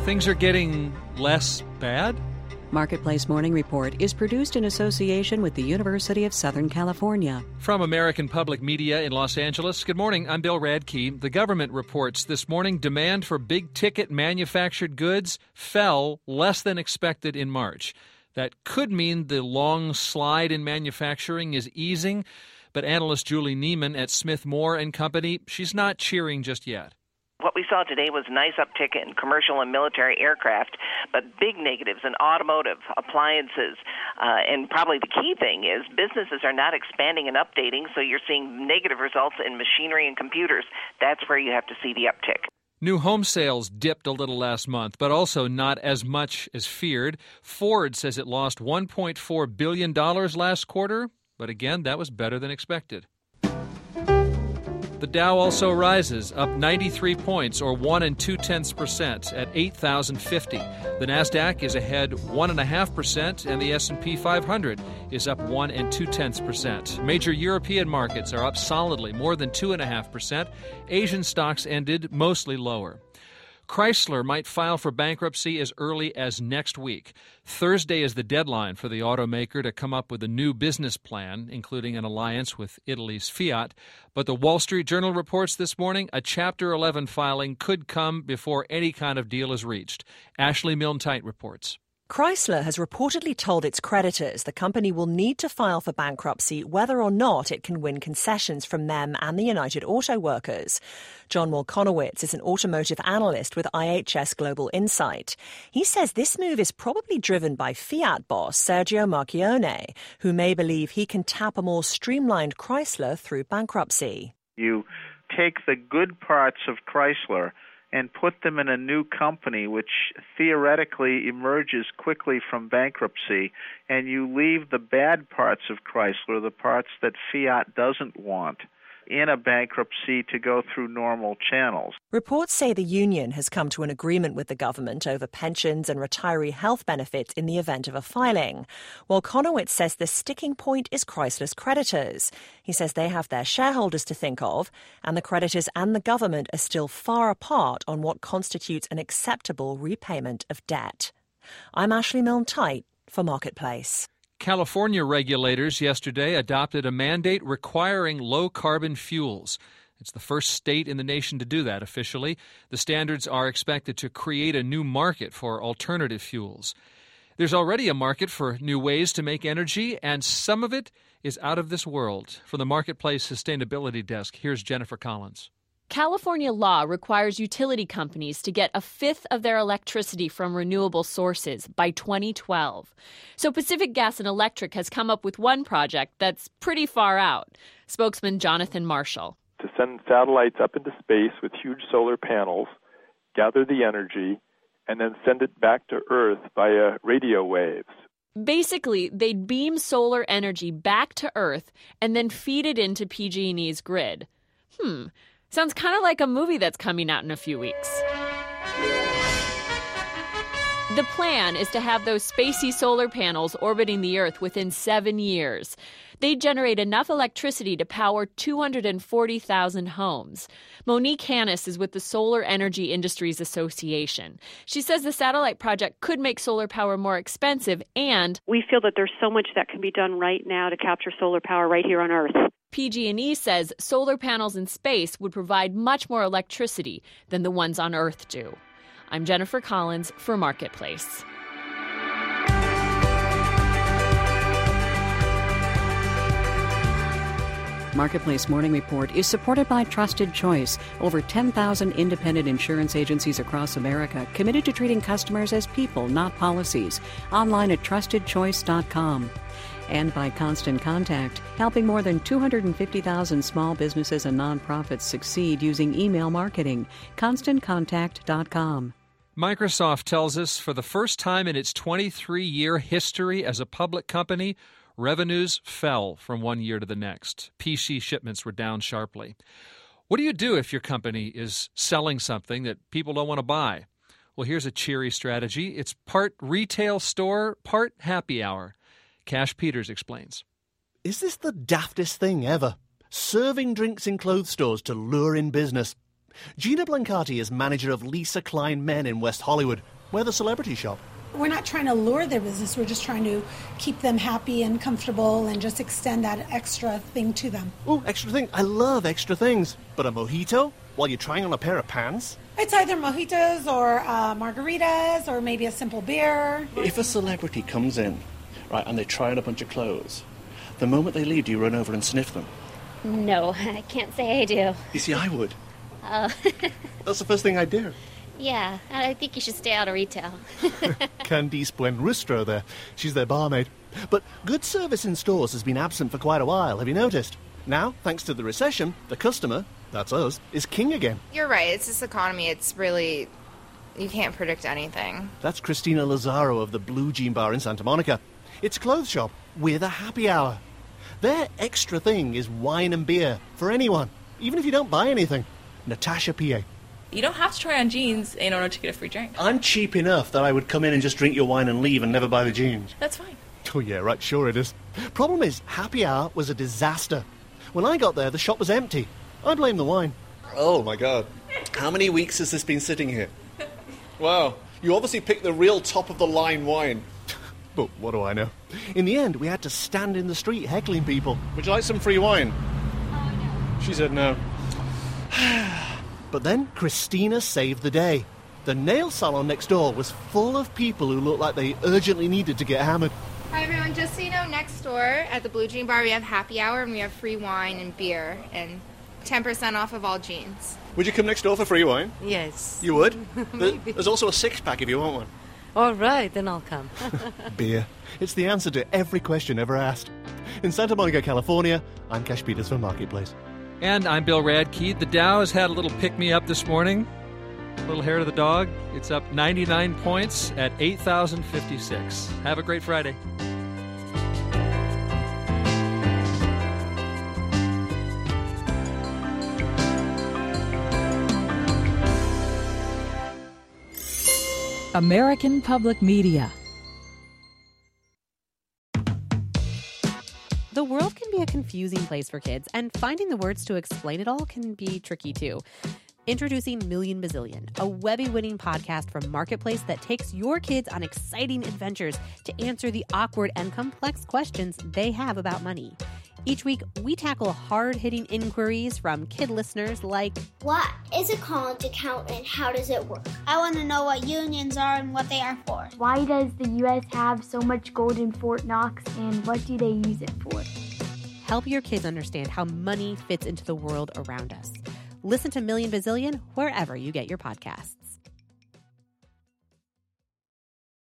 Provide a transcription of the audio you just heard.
things are getting less bad? Marketplace Morning Report is produced in association with the University of Southern California. From American Public Media in Los Angeles, good morning. I'm Bill Radke. The government reports this morning demand for big-ticket manufactured goods fell less than expected in March. That could mean the long slide in manufacturing is easing, but analyst Julie Neiman at Smith Moore & Company, she's not cheering just yet. What we saw today was a nice uptick in commercial and military aircraft, but big negatives in automotive, appliances, and probably the key thing is businesses are not expanding and updating, so you're seeing negative results in machinery and computers. That's where you have to see the uptick. New home sales dipped a little last month, but also not as much as feared. Ford says it lost $1.4 billion last quarter, but again, that was better than expected. The Dow also rises, up 93 points, or 1 2/10% at 8,050. The Nasdaq is ahead 1.5%, and the S&P 500 is up 1 2/10%. Major European markets are up solidly, more than 2.5%. Asian stocks ended mostly lower. Chrysler might file for bankruptcy as early as next week. Thursday is the deadline for the automaker to come up with a new business plan, including an alliance with Italy's Fiat. But the Wall Street Journal reports this morning a Chapter 11 filing could come before any kind of deal is reached. Ashley Milne-Tite reports. Chrysler has reportedly told its creditors the company will need to file for bankruptcy whether or not it can win concessions from them and the United Auto Workers. John Wolkonowitz is an automotive analyst with IHS Global Insight. He says this move is probably driven by Fiat boss Sergio Marchionne, who may believe he can tap a more streamlined Chrysler through bankruptcy. You take the good parts of Chrysler and put them in a new company which theoretically emerges quickly from bankruptcy, and you leave the bad parts of Chrysler, the parts that Fiat doesn't want, in a bankruptcy to go through normal channels. Reports say the union has come to an agreement with the government over pensions and retiree health benefits in the event of a filing, while Wolkonowitz says the sticking point is Chrysler's creditors. He says they have their shareholders to think of, and the creditors and the government are still far apart on what constitutes an acceptable repayment of debt. I'm Ashley Milne-Tite for Marketplace. California regulators yesterday adopted a mandate requiring low-carbon fuels. It's the first state in the nation to do that officially. The standards are expected to create a new market for alternative fuels. There's already a market for new ways to make energy, and some of it is out of this world. From the Marketplace Sustainability Desk, here's Jennifer Collins. California law requires utility companies to get a fifth of their electricity from renewable sources by 2012. So Pacific Gas and Electric has come up with one project that's pretty far out. Spokesman Jonathan Marshall. To send satellites up into space with huge solar panels, gather the energy, and then send it back to Earth via radio waves. Basically, they'd beam solar energy back to Earth and then feed it into PG&E's grid. Sounds kind of like a movie that's coming out in a few weeks. The plan is to have those spacey solar panels orbiting the Earth within 7 years. They generate enough electricity to power 240,000 homes. Monique Hannes is with the Solar Energy Industries Association. She says the satellite project could make solar power more expensive, and we feel that there's so much that can be done right now to capture solar power right here on Earth. PG&E says solar panels in space would provide much more electricity than the ones on Earth do. I'm Jennifer Collins for Marketplace. Marketplace Morning Report is supported by Trusted Choice, over 10,000 independent insurance agencies across America committed to treating customers as people, not policies. Online at trustedchoice.com. And by Constant Contact, helping more than 250,000 small businesses and nonprofits succeed using email marketing. ConstantContact.com. Microsoft tells us for the first time in its 23-year history as a public company, revenues fell from one year to the next. PC shipments were down sharply. What do you do if your company is selling something that people don't want to buy? Well, here's a cheery strategy. It's part retail store, part happy hour. Cash Peters explains. Is this the daftest thing ever? Serving drinks in clothes stores to lure in business. Gina Blancati is manager of Lisa Klein Men in West Hollywood. We're the celebrity shop. We're not trying to lure their business. We're just trying to keep them happy and comfortable and just extend that extra thing to them. Oh, extra thing. I love extra things. But a mojito while you're trying on a pair of pants? It's either mojitos or margaritas or maybe a simple beer. If a celebrity comes in, right, and they try on a bunch of clothes, the moment they leave, do you run over and sniff them? No, I can't say I do. You see, I would. Oh. That's the first thing I'd do. Yeah, I think you should stay out of retail. Candice Buenrostro there. She's their barmaid. But good service in stores has been absent for quite a while, have you noticed? Now, thanks to the recession, the customer, that's us, is king again. You're right, it's this economy, it's really, you can't predict anything. That's Christina Lazaro of the Blue Jean Bar in Santa Monica. It's a clothes shop with a happy hour. Their extra thing is wine and beer for anyone, even if you don't buy anything. Natasha P.A. You don't have to try on jeans in order to get a free drink. I'm cheap enough that I would come in and just drink your wine and leave and never buy the jeans. That's fine. Oh yeah, right, sure it is. Problem is, happy hour was a disaster. When I got there, the shop was empty. I blame the wine. Oh my God. How many weeks has this been sitting here? Wow, you obviously picked the real top-of-the-line wine. But what do I know? In the end, we had to stand in the street heckling people. Would you like some free wine? Oh, no. She said no. But then Christina saved the day. The nail salon next door was full of people who looked like they urgently needed to get hammered. Hi everyone, just so you know, next door at the Blue Jean Bar we have happy hour and we have free wine and beer and 10% off of all jeans. Would you come next door for free wine? Yes. You would? Maybe. There's also a six-pack if you want one. All right, then I'll come. Beer. It's the answer to every question ever asked. In Santa Monica, California, I'm Cash Peters for Marketplace. And I'm Bill Radke. The Dow has had a little pick-me-up this morning. A little hair to the dog. It's up 99 points at 8,056. Have a great Friday. American Public Media. The world can be a confusing place for kids, and finding the words to explain it all can be tricky too. Introducing Million Bazillion, a Webby-winning podcast from Marketplace that takes your kids on exciting adventures to answer the awkward and complex questions they have about money. Each week, we tackle hard-hitting inquiries from kid listeners like, what is a college account and how does it work? I want to know what unions are and what they are for. Why does the U.S. have so much gold in Fort Knox and what do they use it for? Help your kids understand how money fits into the world around us. Listen to Million Bazillion wherever you get your podcasts.